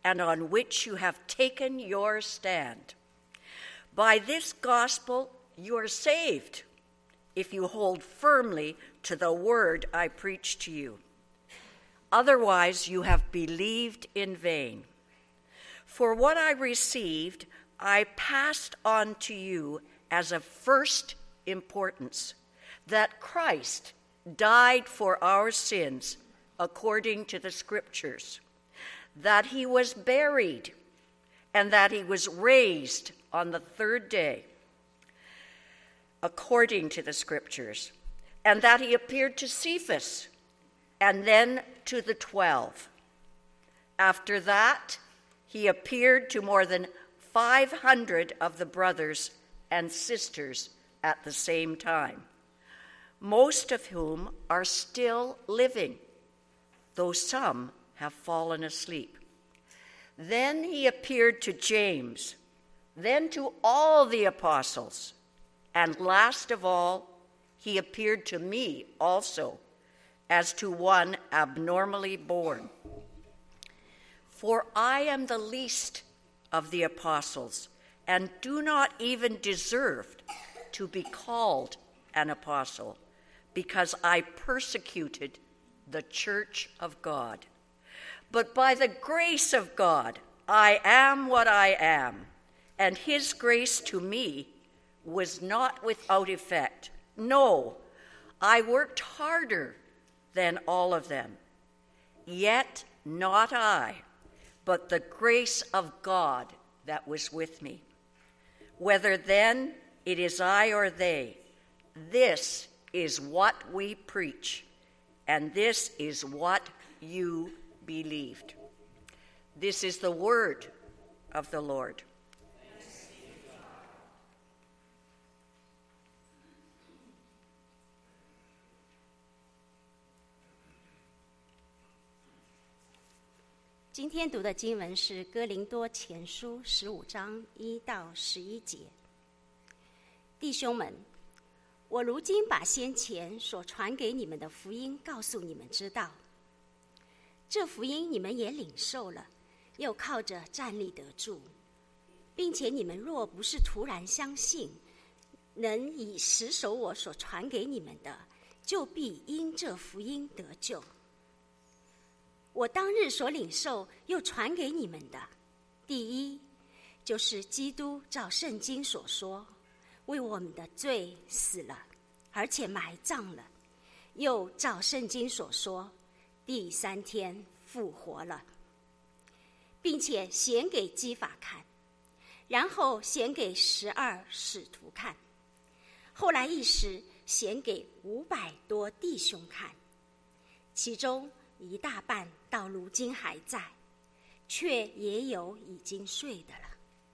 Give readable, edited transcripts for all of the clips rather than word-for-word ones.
and on which you have taken your stand. By this gospel you are saved, if you hold firmly to the word I preach to you. Otherwise you have believed in vain. For what I received, I passed on to you as of first importance, that Christ died for our sins according to the Scriptures, that he was buried, and that he was raised on the third day according to the Scriptures, and that he appeared to Cephas, and then to the 12. After that, he appeared to more than 500 of the brothers and sisters at the same time, most of whom are still living, though some have fallen asleep. Then he appeared to James, then to all the apostles, and last of all, he appeared to me also, as to one abnormally born. For I am the least of the apostles, and do not even deserve to be called an apostle, because I persecuted the church of God. But by the grace of God, I am what I am, and his grace to me was not without effect. No, I worked harder than all of them. Yet not I, but the grace of God that was with me. Whether then it is I or they, this is what we preach, and this is what you believed. This is the word of the Lord. Thanks be to God. 今天读的经文是哥林多前书15章1到11节。弟兄们，我如今把先前所传给你们的福音告诉你们知道，这福音你们也领受了，又靠着站立得住，并且你们若不是突然相信，能以实守我所传给你们的，就必因这福音得救。我当日所领受又传给你们的，第一，就是基督照圣经所说，为我们的罪死了，而且埋葬了，又照圣经所说，第3天复活了，并且显给基法看，然后显给12使徒看，后来一时显给500多弟兄看，其中一大半到如今还在，却也有已经睡的了。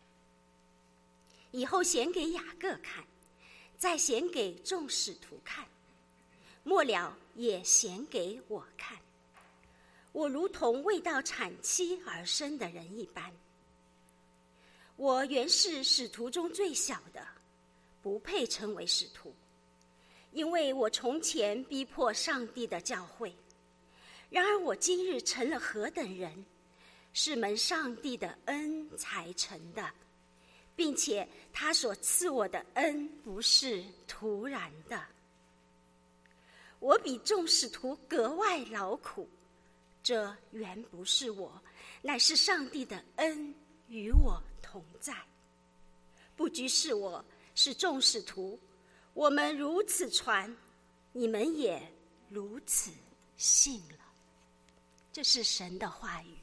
以后显给雅各看，再显给众使徒看，末了也显给我看。我如同未到产期而生的人一般。我原是使徒中最小的，不配称为使徒，因为我从前逼迫上帝的教会。然而我今日成了何等人，是蒙上帝的恩才成的，并且他所赐我的恩不是突然的。我比众使徒格外劳苦，这原不是我，乃是上帝的恩与我同在。不拘是我，是众使徒，我们如此传，你们也如此信了。这是神的话语。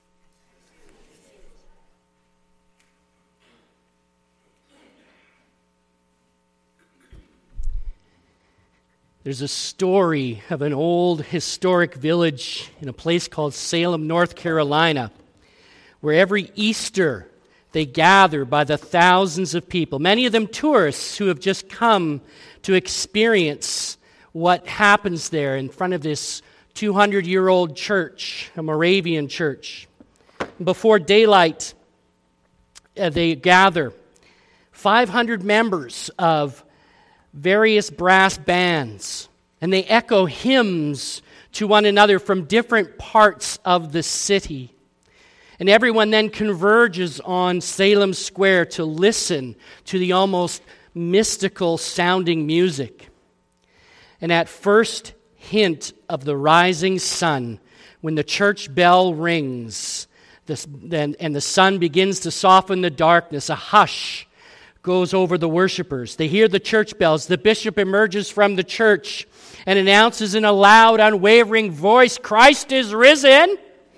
There's a story of an old historic village in a place called Salem, North Carolina, where every Easter they gather by the thousands of people, many of them tourists who have just come to experience what happens there in front of this 200-year-old church, a Moravian church. Before daylight, they gather 500 members of various brass bands, and they echo hymns to one another from different parts of the city. And everyone then converges on Salem Square to listen to the almost mystical sounding music. And at first hint of the rising sun, when the church bell rings, and the sun begins to soften the darkness, a hush goes over the worshipers. They hear the church bells. The bishop emerges from the church and announces in a loud, unwavering voice, "Christ is risen!"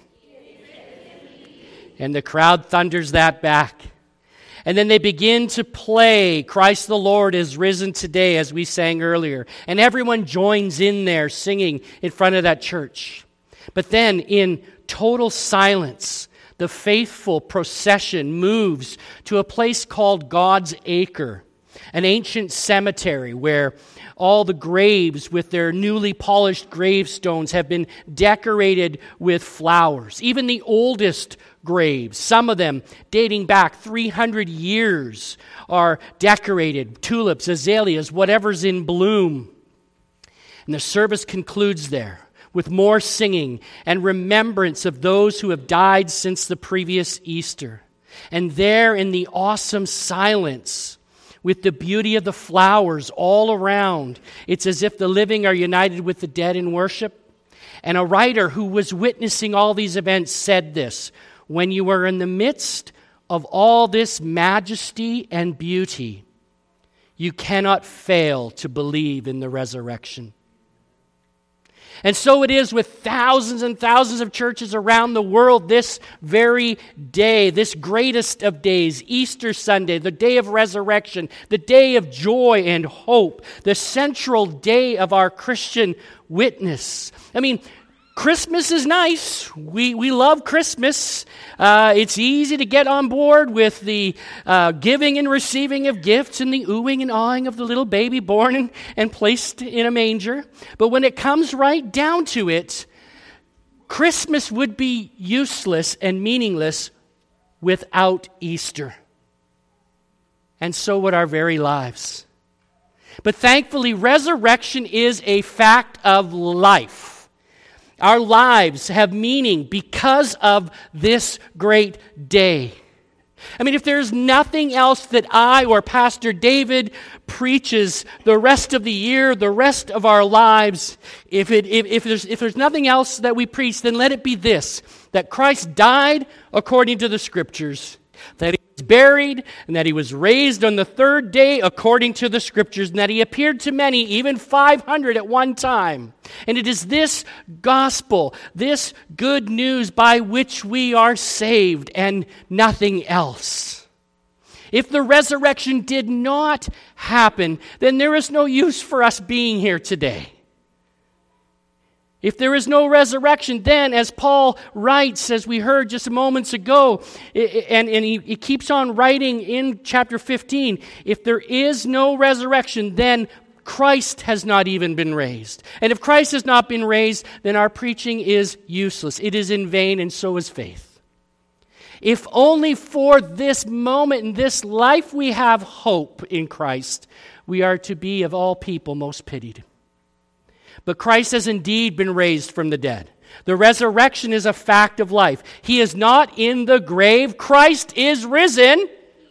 And the crowd thunders that back. And then they begin to play, "Christ the Lord is risen today," as we sang earlier. And everyone joins in there singing in front of that church. But then in total silence, the faithful procession moves to a place called God's Acre, an ancient cemetery where all the graves with their newly polished gravestones have been decorated with flowers. Even the oldest graves, some of them dating back 300 years, are decorated. Tulips, azaleas, whatever's in bloom. And the service concludes there with more singing and remembrance of those who have died since the previous Easter. And there in the awesome silence, with the beauty of the flowers all around, it's as if the living are united with the dead in worship. And a writer who was witnessing all these events said this: "When you are in the midst of all this majesty and beauty, you cannot fail to believe in the resurrection." And so it is with thousands and thousands of churches around the world this very day, this greatest of days, Easter Sunday, the day of resurrection, the day of joy and hope, the central day of our Christian witness. I mean, Christmas is nice. We love Christmas. It's easy to get on board with the giving and receiving of gifts and the oohing and awing of the little baby born and placed in a manger. But when it comes right down to it, Christmas would be useless and meaningless without Easter. And so would our very lives. But thankfully, resurrection is a fact of life. Our lives have meaning because of this great day. I mean, if there's nothing else that I or Pastor David preaches the rest of the year, the rest of our lives, if there's nothing else that we preach, then let it be this: that Christ died according to the Scriptures, that He was buried, and that He was raised on the third day according to the Scriptures, and that He appeared to many, even 500 at one time. And it is this gospel, this good news by which we are saved and nothing else. If the resurrection did not happen, then there is no use for us being here today. If there is no resurrection, then, as Paul writes, as we heard just moments ago, and he keeps on writing in chapter 15, if there is no resurrection, then Christ has not even been raised. And if Christ has not been raised, then our preaching is useless. It is in vain, and so is faith. If only for this moment in this life we have hope in Christ, we are to be of all people most pitied. But Christ has indeed been raised from the dead. The resurrection is a fact of life. He is not in the grave. Christ is risen.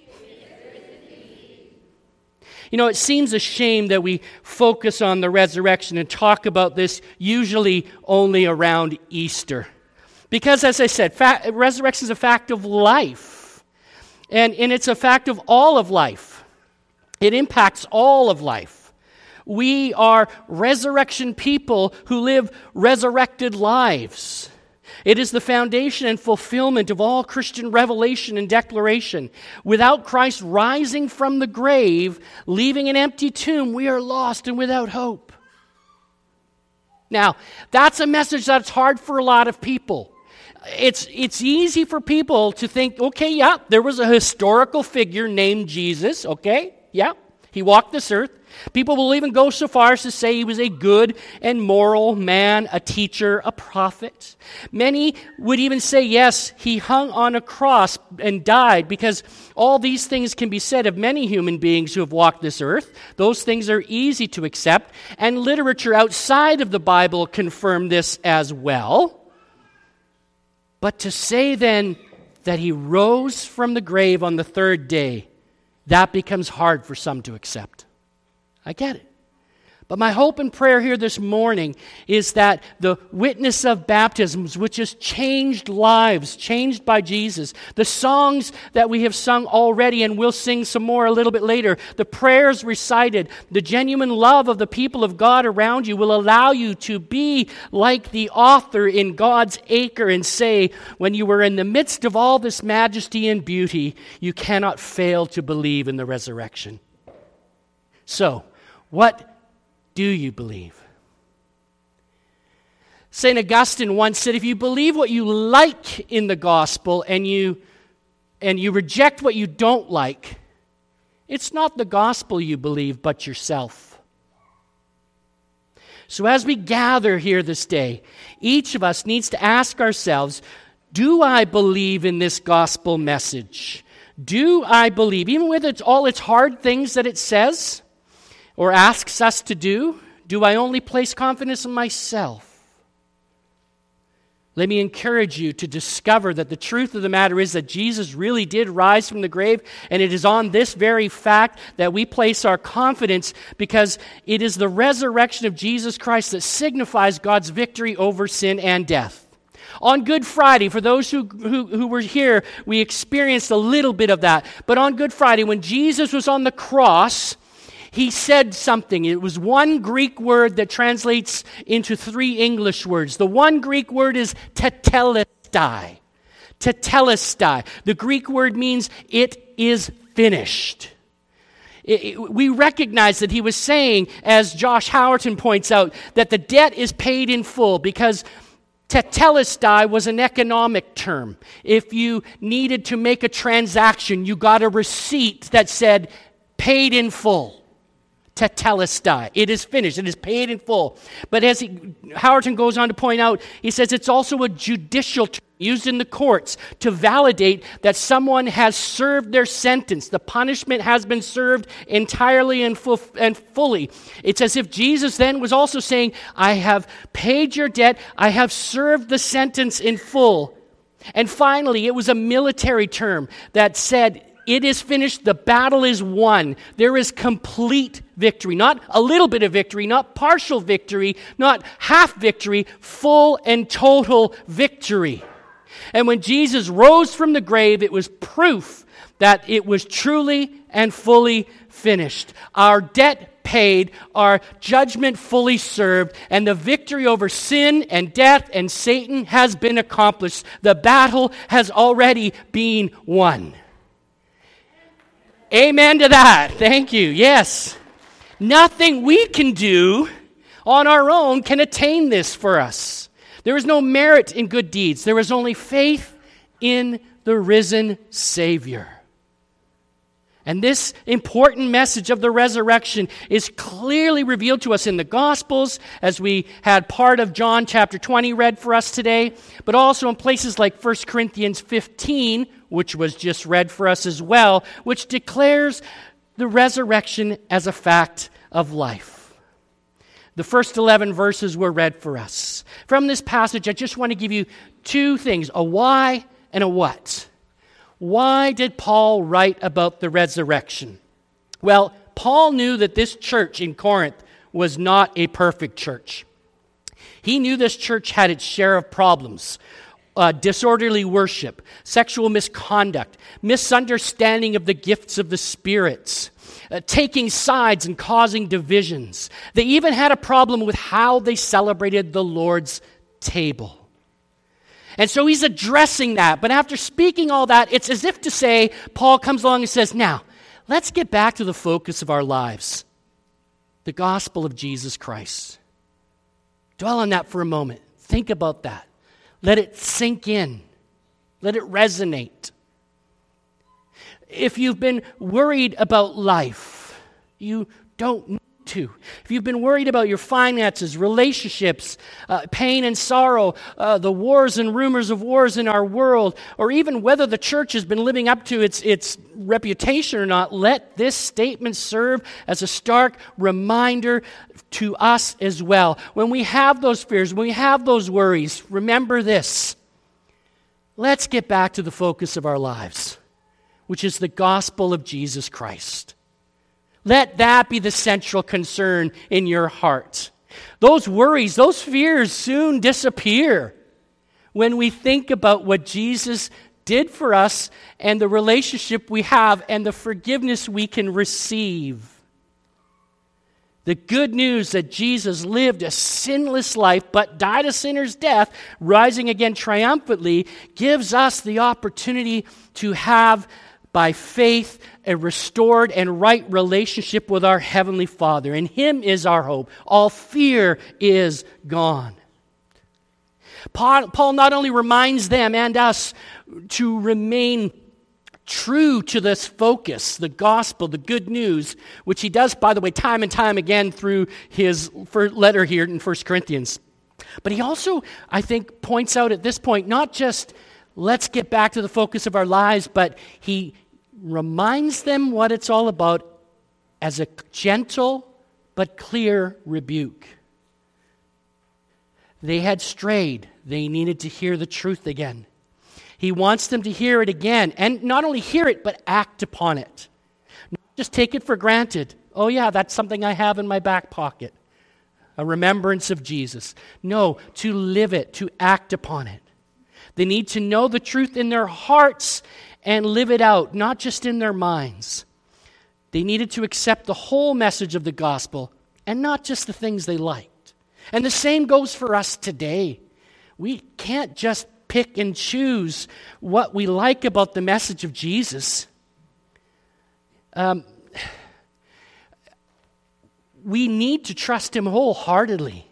You know, it seems a shame that we focus on the resurrection and talk about this usually only around Easter. Because, as I said, resurrection is a fact of life. And it's a fact of all of life. It impacts all of life. We are resurrection people who live resurrected lives. It is the foundation and fulfillment of all Christian revelation and declaration. Without Christ rising from the grave, leaving an empty tomb, we are lost and without hope. Now, that's a message that's hard for a lot of people. It's easy for people to think, okay, yeah, there was a historical figure named Jesus, okay, yeah, he walked this earth. People will even go so far as to say he was a good and moral man, a teacher, a prophet. Many would even say, yes, he hung on a cross and died, because all these things can be said of many human beings who have walked this earth. Those things are easy to accept, and literature outside of the Bible confirm this as well. But to say then that he rose from the grave on the third day, that becomes hard for some to accept. I get it. But my hope and prayer here this morning is that the witness of baptisms, which has changed lives, changed by Jesus, the songs that we have sung already and we'll sing some more a little bit later, the prayers recited, the genuine love of the people of God around you will allow you to be like the author in God's acre and say, when you were in the midst of all this majesty and beauty, you cannot fail to believe in the resurrection. So, what do you believe? St. Augustine once said, if you believe what you like in the gospel and you reject what you don't like, it's not the gospel you believe, but yourself. So as we gather here this day, each of us needs to ask ourselves, do I believe in this gospel message? Do I believe, even with all its hard things that it says or asks us to do I only place confidence in myself? Let me encourage you to discover that the truth of the matter is that Jesus really did rise from the grave, and it is on this very fact that we place our confidence, because it is the resurrection of Jesus Christ that signifies God's victory over sin and death. On Good Friday, for those who were here, we experienced a little bit of that. But on Good Friday, when Jesus was on the cross, he said something. It was one Greek word that translates into three English words. The one Greek word is tetelestai. Tetelestai. The Greek word means it is finished. We recognize that he was saying, as Josh Howerton points out, that the debt is paid in full, because tetelestai was an economic term. If you needed to make a transaction, you got a receipt that said paid in full. Tetelestai. It is finished. It is paid in full. But as Howerton goes on to point out, he says it's also a judicial term used in the courts to validate that someone has served their sentence. The punishment has been served entirely and fully. It's as if Jesus then was also saying, I have paid your debt. I have served the sentence in full. And finally, it was a military term that said, it is finished, the battle is won. There is complete victory. Not a little bit of victory, not partial victory, not half victory, full and total victory. And when Jesus rose from the grave, it was proof that it was truly and fully finished. Our debt paid, our judgment fully served, and the victory over sin and death and Satan has been accomplished. The battle has already been won. Amen to that. Thank you. Yes. Nothing we can do on our own can attain this for us. There is no merit in good deeds. There is only faith in the risen Savior. And this important message of the resurrection is clearly revealed to us in the Gospels, as we had part of John chapter 20 read for us today, but also in places like 1 Corinthians 15, which was just read for us as well, which declares the resurrection as a fact of life. The first 11 verses were read for us. From this passage, I just want to give you two things, a why and a what. Why did Paul write about the resurrection? Well, Paul knew that this church in Corinth was not a perfect church. He knew this church had its share of problems. Disorderly worship, sexual misconduct, misunderstanding of the gifts of the spirits, taking sides and causing divisions. They even had a problem with how they celebrated the Lord's table. And so he's addressing that. But after speaking all that, it's as if to say, Paul comes along and says, now, let's get back to the focus of our lives, the gospel of Jesus Christ. Dwell on that for a moment. Think about that. Let it sink in. Let it resonate. If you've been worried about life, you don't need to. If you've been worried about your finances, relationships, pain and sorrow, the wars and rumors of wars in our world, or even whether the church has been living up to its reputation or not, let this statement serve as a stark reminder to us as well. When we have those fears, when we have those worries, remember this. let's get back to the focus of our lives, which is the gospel of Jesus Christ. Let that be the central concern in your heart. Those worries, those fears soon disappear when we think about what Jesus did for us and the relationship we have and the forgiveness we can receive. The good news that Jesus lived a sinless life but died a sinner's death, rising again triumphantly, gives us the opportunity to have, by faith, a restored and right relationship with our Heavenly Father. In Him is our hope. All fear is gone. Paul not only reminds them and us to remain true to this focus, the gospel, the good news, which he does, by the way, time and time again through his letter here in 1 Corinthians. But he also, I think, points out at this point, not just let's get back to the focus of our lives, but he reminds them what it's all about as a gentle but clear rebuke. They had strayed. They needed to hear the truth again. He wants them to hear it again, and not only hear it, but act upon it. Not just take it for granted. Oh yeah, that's something I have in my back pocket. A remembrance of Jesus. No, to live it, to act upon it. They need to know the truth in their hearts and live it out, not just in their minds. They needed to accept the whole message of the gospel and not just the things they liked. And the same goes for us today. We can't just pick and choose what we like about the message of Jesus. We need to trust Him wholeheartedly.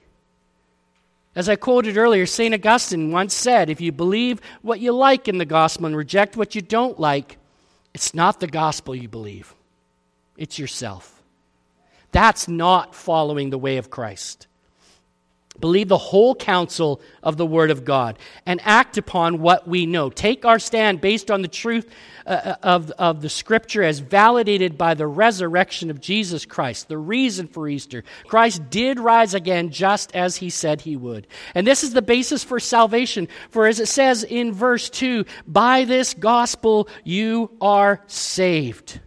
As I quoted earlier, St. Augustine once said, if you believe what you like in the gospel and reject what you don't like, it's not the gospel you believe. It's yourself. That's not following the way of Christ. Believe the whole counsel of the Word of God and act upon what we know. Take our stand based on the truth of the Scripture as validated by the resurrection of Jesus Christ, the reason for Easter. Christ did rise again just as He said He would. And this is the basis for salvation. For as it says in verse 2, by this gospel you are saved.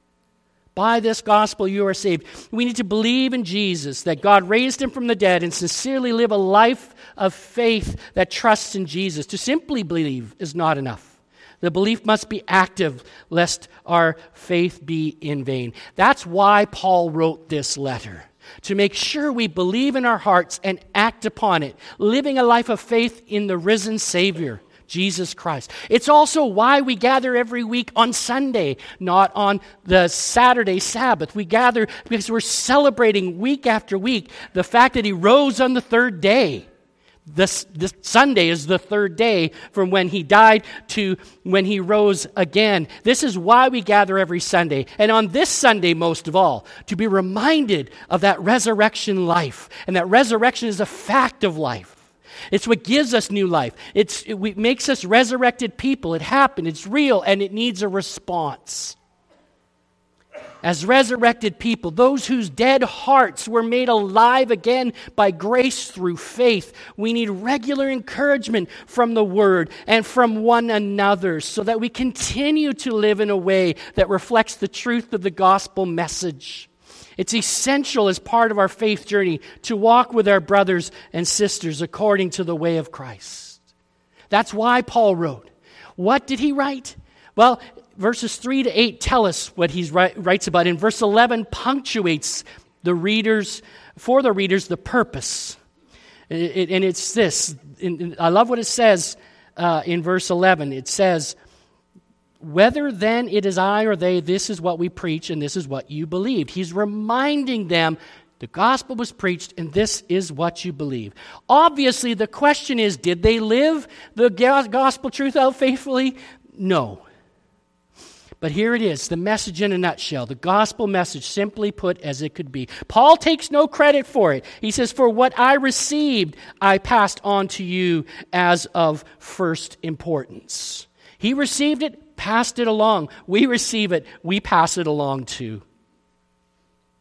By this gospel you are saved. We need to believe in Jesus, that God raised Him from the dead, and sincerely live a life of faith that trusts in Jesus. To simply believe is not enough. The belief must be active, lest our faith be in vain. That's why Paul wrote this letter, to make sure we believe in our hearts and act upon it, living a life of faith in the risen Savior, Jesus Christ. It's also why we gather every week on Sunday, not on the Saturday Sabbath. We gather because we're celebrating week after week the fact that He rose on the third day. This Sunday is the third day from when He died to when He rose again. This is why we gather every Sunday. And on this Sunday, most of all, to be reminded of that resurrection life. And that resurrection is a fact of life. It's what gives us new life. It makes us resurrected people. It happened. It's real, and it needs a response. As resurrected people, those whose dead hearts were made alive again by grace through faith, we need regular encouragement from the Word and from one another so that we continue to live in a way that reflects the truth of the gospel message. It's essential as part of our faith journey to walk with our brothers and sisters according to the way of Christ. That's why Paul wrote. What did he write? Well, verses 3 to 8 tell us what he writes about. In verse 11 punctuates the readers, for the readers, the purpose. And it's this. I love what it says in verse 11. It says, whether then it is I or they, this is what we preach and this is what you believed. He's reminding them the gospel was preached and this is what you believe. Obviously, the question is, did they live the gospel truth out faithfully? No. But here it is, the message in a nutshell, the gospel message, simply put as it could be. Paul takes no credit for it. He says, for what I received, I passed on to you as of first importance. He received it, passed it along. We receive it, we pass it along too.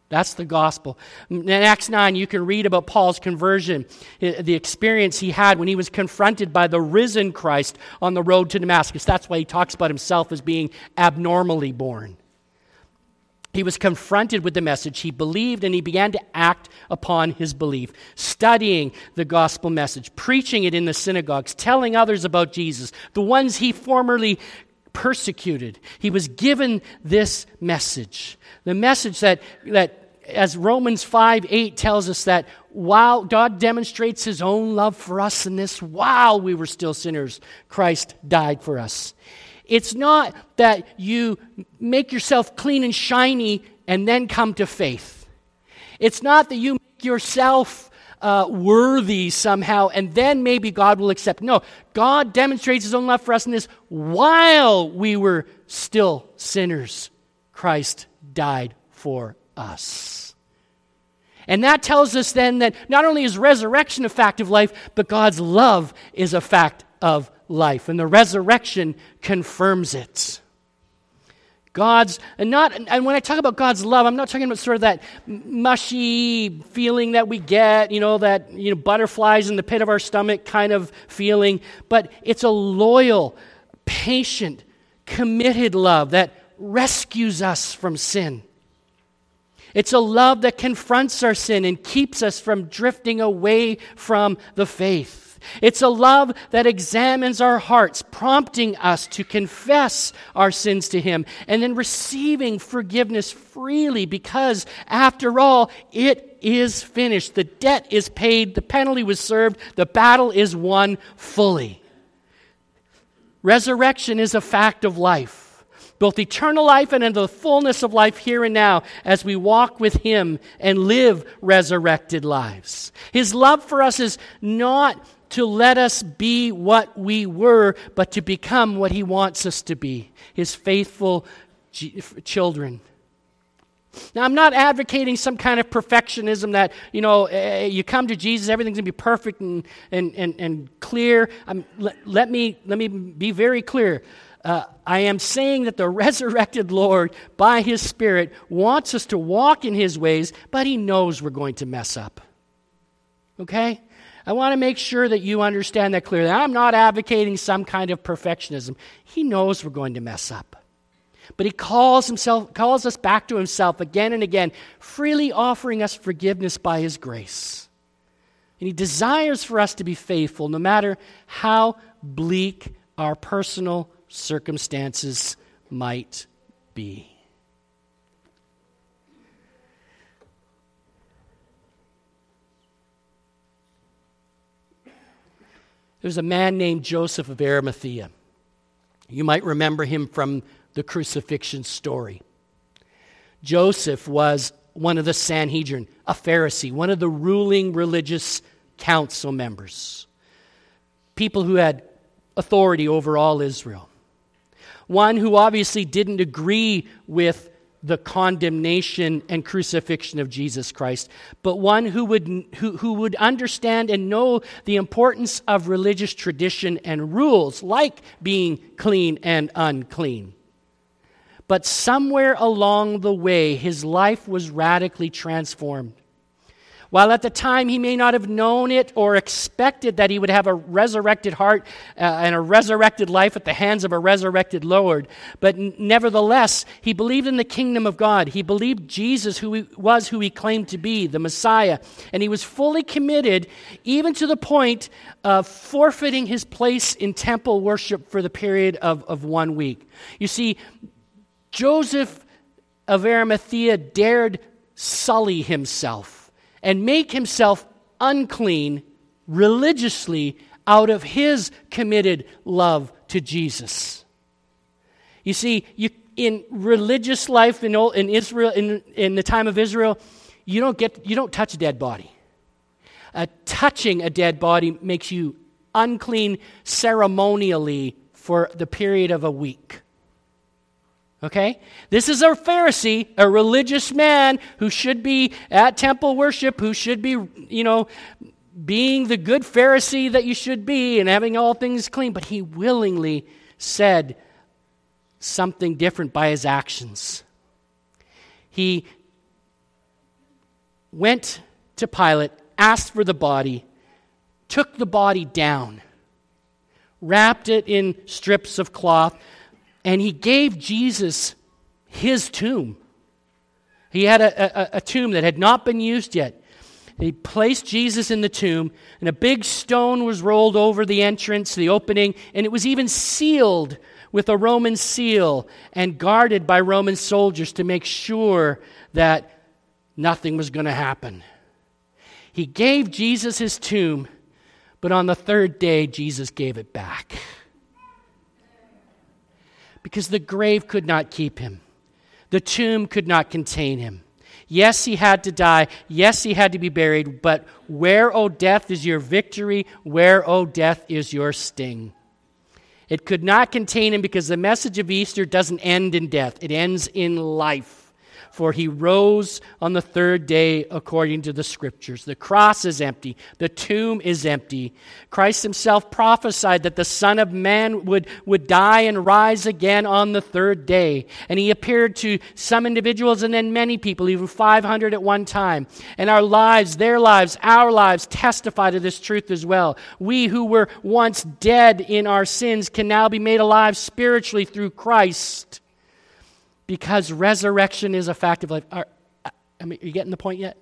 That's the gospel. In Acts 9, you can read about Paul's conversion, the experience he had when he was confronted by the risen Christ on the road to Damascus. That's why he talks about himself as being abnormally born. He was confronted with the message. He believed, and he began to act upon his belief, studying the gospel message, preaching it in the synagogues, telling others about Jesus, the ones he formerly persecuted. He was given this message. The message that as Romans 5:8 tells us, that while God demonstrates his own love for us in this, while we were still sinners, Christ died for us. It's not that you make yourself clean and shiny and then come to faith. It's not that you make yourself worthy somehow and then maybe God will accept. No, God demonstrates his own love for us in this, while we were still sinners, Christ died for us. And that tells us then that not only is resurrection a fact of life, but God's love is a fact of life. And the resurrection confirms it. And when I talk about God's love, I'm not talking about sort of that mushy feeling that we get, butterflies in the pit of our stomach kind of feeling, but it's a loyal, patient, committed love that rescues us from sin. It's a love that confronts our sin and keeps us from drifting away from the faith. It's a love that examines our hearts, prompting us to confess our sins to him and then receiving forgiveness freely because, after all, it is finished. The debt is paid, the penalty was served, the battle is won fully. Resurrection is a fact of life. Both eternal life and in the fullness of life here and now as we walk with him and live resurrected lives. His love for us is not to let us be what we were, but to become what he wants us to be, his faithful children. Now, I'm not advocating some kind of perfectionism that, you come to Jesus, everything's going to be perfect and clear. Let me be very clear. I am saying that the resurrected Lord, by his Spirit, wants us to walk in his ways, but he knows we're going to mess up. Okay? I want to make sure that you understand that clearly. I'm not advocating some kind of perfectionism. He knows we're going to mess up. But he calls us back to himself again and again, freely offering us forgiveness by his grace. And he desires for us to be faithful no matter how bleak our personal circumstances might be. There's a man named Joseph of Arimathea. You might remember him from the crucifixion story. Joseph was one of the Sanhedrin, a Pharisee, one of the ruling religious council members, people who had authority over all Israel. One who obviously didn't agree with the condemnation and crucifixion of Jesus Christ, but one who would understand and know the importance of religious tradition and rules, like being clean and unclean. But somewhere along the way, his life was radically transformed. While at the time he may not have known it or expected that he would have a resurrected heart and a resurrected life at the hands of a resurrected Lord, but nevertheless, he believed in the kingdom of God. He believed Jesus who he claimed to be, the Messiah, and he was fully committed even to the point of forfeiting his place in temple worship for the period of 1 week. You see, Joseph of Arimathea dared sully himself and make himself unclean religiously out of his committed love to Jesus. You see, in religious life in Israel, in the time of Israel, you don't touch a dead body. Touching a dead body makes you unclean ceremonially for the period of a week. Okay? This is a Pharisee, a religious man who should be at temple worship, who should be, being the good Pharisee that you should be and having all things clean. But he willingly said something different by his actions. He went to Pilate, asked for the body, took the body down, wrapped it in strips of cloth, and he gave Jesus his tomb. He had a tomb that had not been used yet. He placed Jesus in the tomb, and a big stone was rolled over the entrance, the opening, and it was even sealed with a Roman seal and guarded by Roman soldiers to make sure that nothing was going to happen. He gave Jesus his tomb, but on the third day, Jesus gave it back. Because the grave could not keep him. The tomb could not contain him. Yes, he had to die. Yes, he had to be buried. But where, O death, is your victory? Where, O death, is your sting? It could not contain him because the message of Easter doesn't end in death. It ends in life. For he rose on the third day according to the Scriptures. The cross is empty. The tomb is empty. Christ himself prophesied that the Son of Man would die and rise again on the third day. And he appeared to some individuals and then many people, even 500 at one time. And our lives, their lives, our lives testify to this truth as well. We who were once dead in our sins can now be made alive spiritually through Christ. Because resurrection is a fact of life. Are you getting the point yet?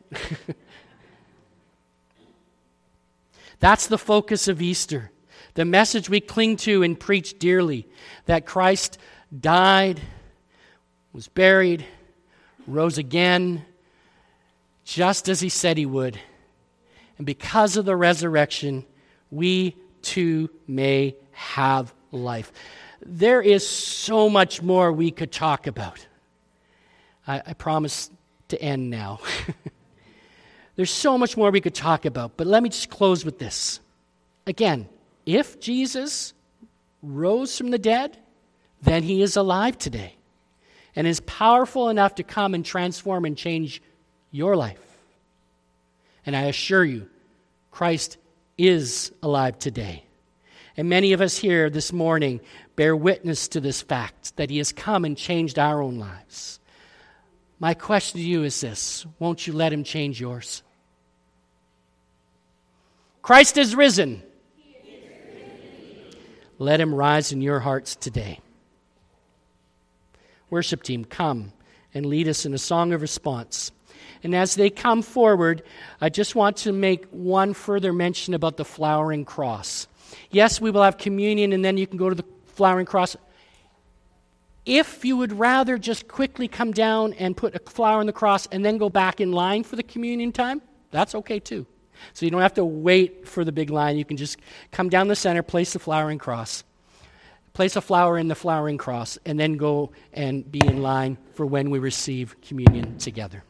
That's the focus of Easter. The message we cling to and preach dearly. That Christ died, was buried, rose again, just as he said he would. And because of the resurrection, we too may have life. There is so much more we could talk about. I promise to end now. There's so much more we could talk about, but let me just close with this. Again, if Jesus rose from the dead, then he is alive today and is powerful enough to come and transform and change your life. And I assure you, Christ is alive today. And many of us here this morning bear witness to this fact, that he has come and changed our own lives. My question to you is this: won't you let him change yours? Christ is risen. Let him rise in your hearts today. Worship team, come and lead us in a song of response. And as they come forward, I just want to make one further mention about the flowering cross. Yes, we will have communion, and then you can go to the flowering cross. If you would rather just quickly come down and put a flower on the cross and then go back in line for the communion time, that's okay too. So you don't have to wait for the big line. You can just come down the center, place the flowering cross, place a flower in the flowering cross, and then go and be in line for when we receive communion together.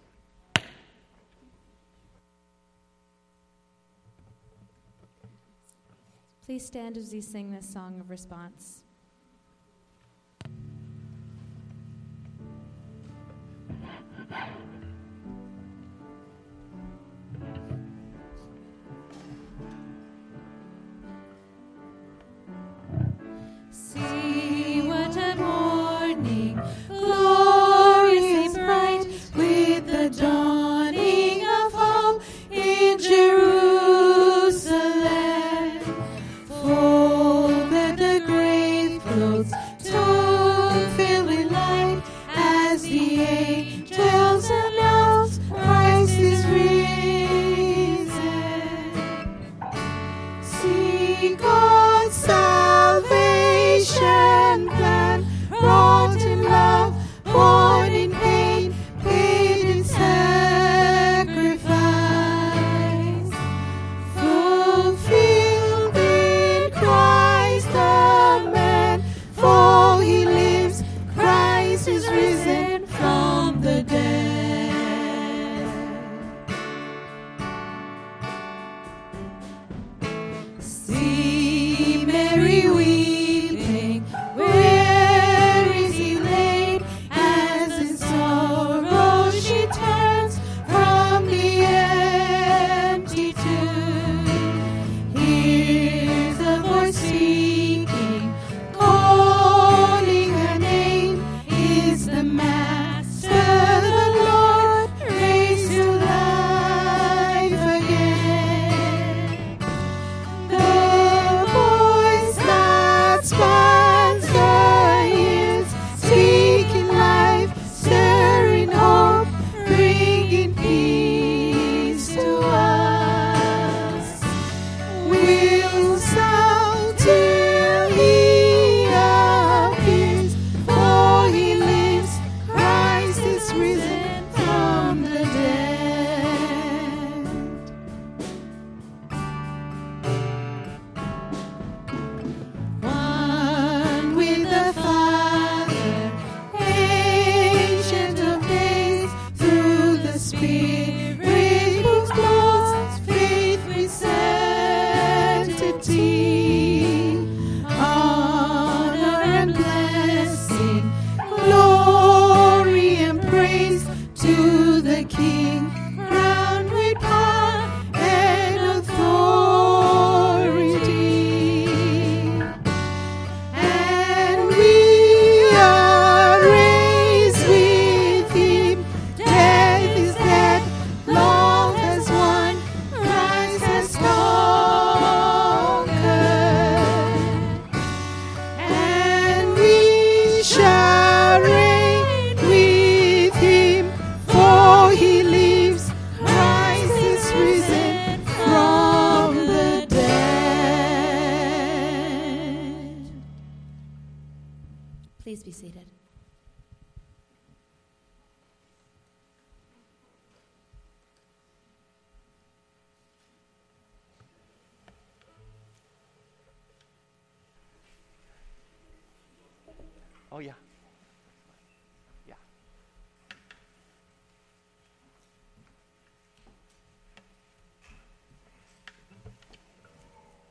Please stand as we sing this song of response. See what a morning, glorious bright, with the dawning of hope in Jerusalem. Folded the grave clothes, tomb filled with light, as the angels announce Christ is risen. See God's salvation plan, wrought in love, born in pain, paid in sacrifice, fulfilled in Christ the man, for he lives, Christ is risen from the dead. See Mary weeping, where is he laid? Please be seated. Oh, yeah.